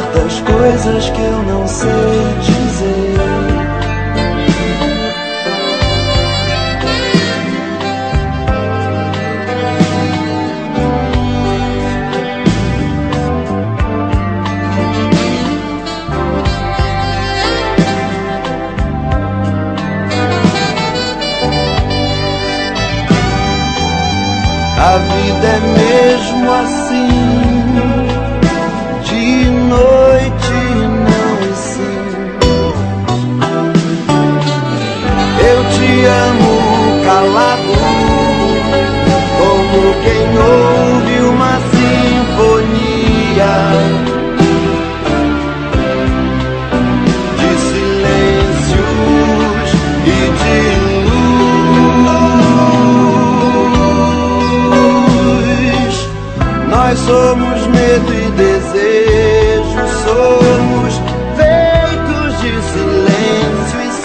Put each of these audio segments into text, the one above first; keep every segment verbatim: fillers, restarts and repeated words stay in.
certas coisas que eu não sei dizer. A vida é mesmo assim, de noite não e sim. Eu te amo calado, como quem ouve uma sinfonia de silêncios e de nós somos medo e desejo, somos feitos de silêncio e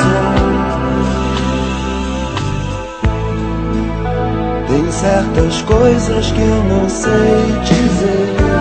som. Tem certas coisas que eu não sei dizer.